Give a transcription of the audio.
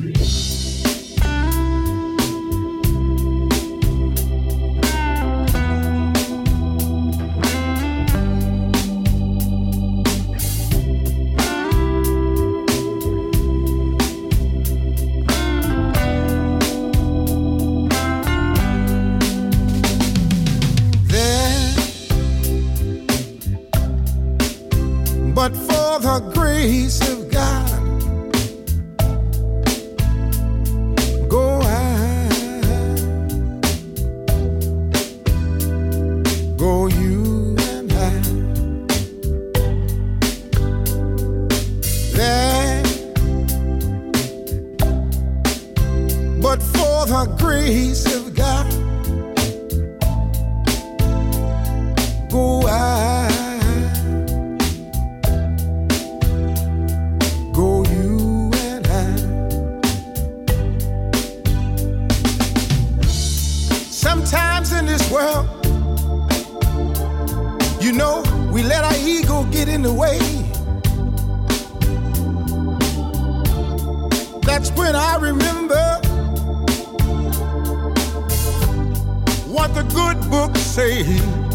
But for the grace of God, go I, go you and I. There, but for the grace of God, go I. Sometimes in this world, you know, we let our ego get in the way. That's when I remember what the good book says.